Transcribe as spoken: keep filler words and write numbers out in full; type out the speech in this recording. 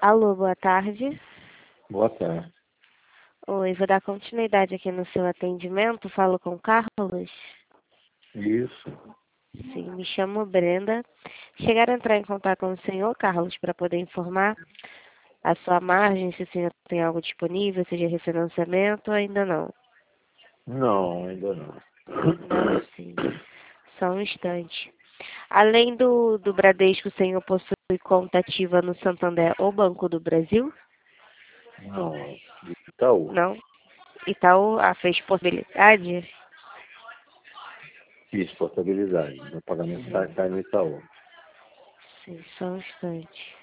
Alô, boa tarde. Boa tarde. Oi, vou dar continuidade aqui no seu atendimento. Falo com o Carlos? Isso. Sim, me chamo Brenda. Chegaram a entrar em contato com o senhor, Carlos, para poder informar a sua margem, se o senhor tem algo disponível, seja refinanciamento ou ainda não? Não, ainda não. Não, sim. Só um instante. Além do, do Bradesco, o senhor possui conta ativa no Santander ou Banco do Brasil? Não, Itaú. Não? Itaú, ah, fez possibilidade? Fiz portabilidade. Meu pagamento está Sim, tá no Itaú. sim, só um instante.